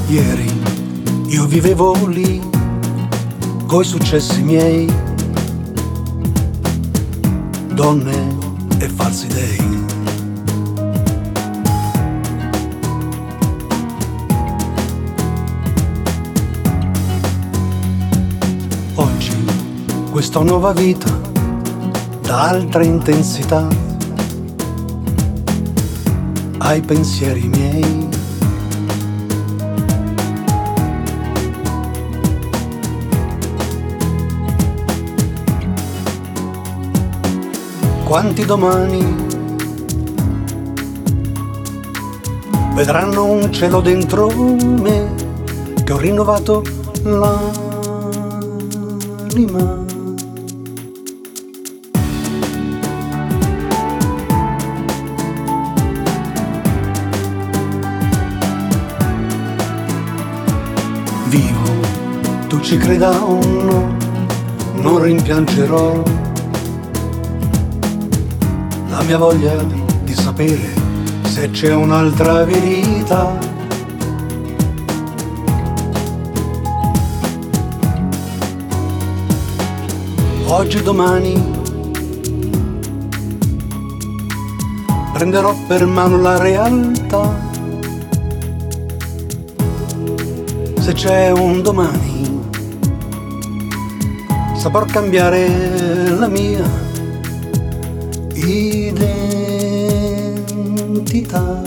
Ieri io vivevo lì, coi successi miei, donne e falsi dei. Oggi questa nuova vita dà altra intensità ai pensieri miei. Quanti domani vedranno un cielo dentro me che ho rinnovato l'anima. Vivo, tu ci creda o no, non rimpiangerò la mia voglia di sapere se c'è un'altra verità. Oggi, domani prenderò per mano la realtà. Se c'è un domani saprò cambiare la mia identità.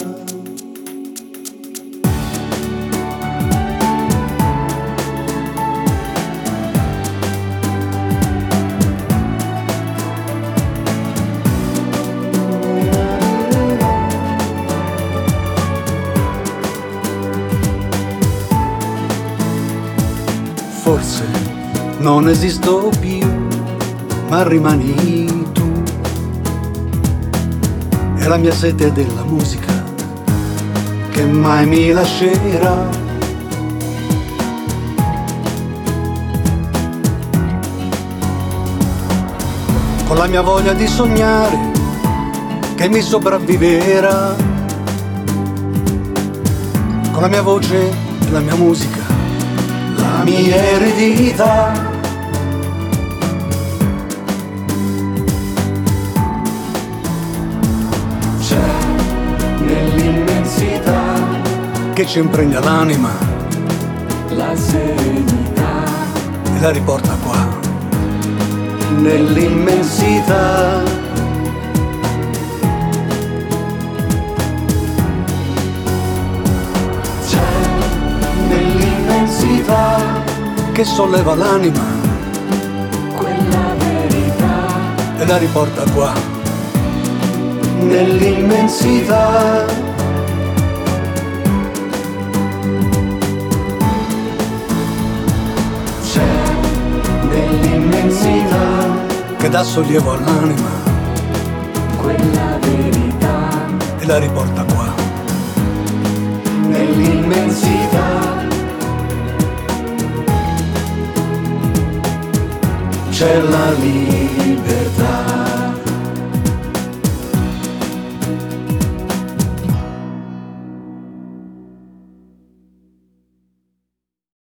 Forse non esisto più, ma rimani tu. È la mia sete della musica che mai mi lascerà. Con la mia voglia di sognare che mi sopravviverà. Con la mia voce e la mia musica, la mia eredità. C'è nell'immensità che ci impregna l'anima, la serenità, e la riporta qua. Nell'immensità c'è nell'immensità che solleva l'anima, quella verità, e la riporta qua. Nell'immensità c'è nell'immensità che dà sollievo all'anima, quella verità, e la riporta qua. Nell'immensità c'è la libertà.